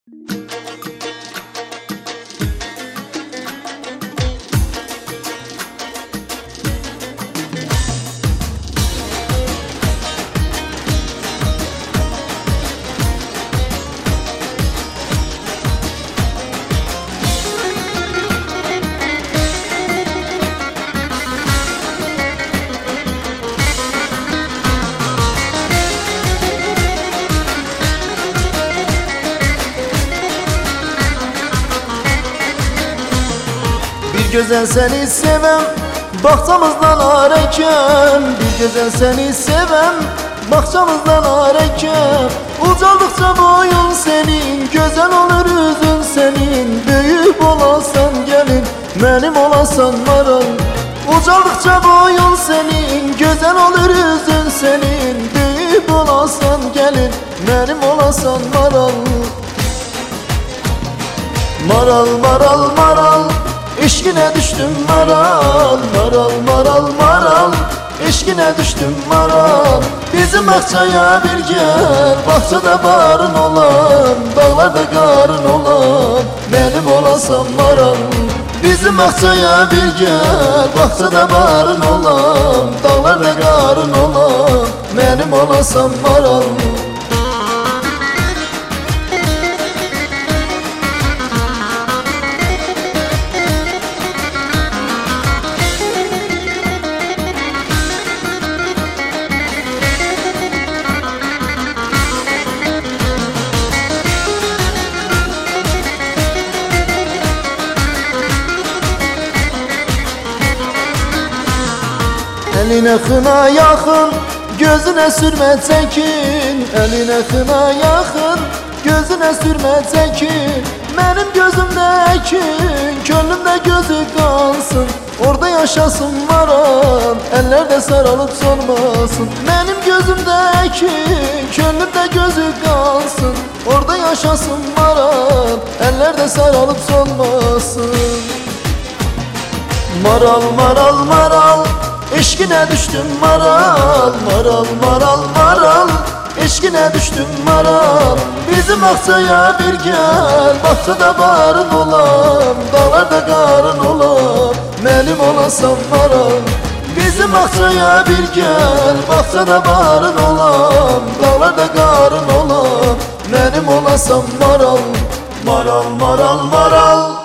Bir güzel seni sevem, bahçamızdan areken. Bir güzel seni sevem, bahçamızdan areken. Ucaldıkça boyun senin, güzel olur üzün senin. Büyük olasan gelin, benim olasan maral. Ucaldıkça boyun senin, güzel olur üzün senin. Büyük olasan gelin, benim olasan maral. Maral maral maral, İşkine düştüm maral, maral maral maral, İşkine düştüm maral. Bizim bahçeye bir gel, bahçede barın olan, dağlarda karın olan, benim olasan maral. Bizim bahçeye bir gel, bahçede barın olan, dağlarda karın olan, benim olasan maral. Eline kına yakın, gözüne sürme tekin. Eline kına yakın, gözüne sürme tekin. Benim gözümdekin, gönlümde gözü kalsın. Orada yaşasın maral, ellerde sarılıp solmasın. Benim gözümdekin, gönlümde gözü kalsın. Orada yaşasın maral, ellerde sarılıp solmasın. Maral maral maral, İşkine düştüm maral, maral maral maral, İşkine düştüm maral. Bizim bahçeye bir gel, bahçede barın olan, dağlarda karın olan, benim olasan maral. Bizim bahçeye bir gel, bahçede barın olan, dağlarda karın olan, benim olasan maral. Maral maral maral.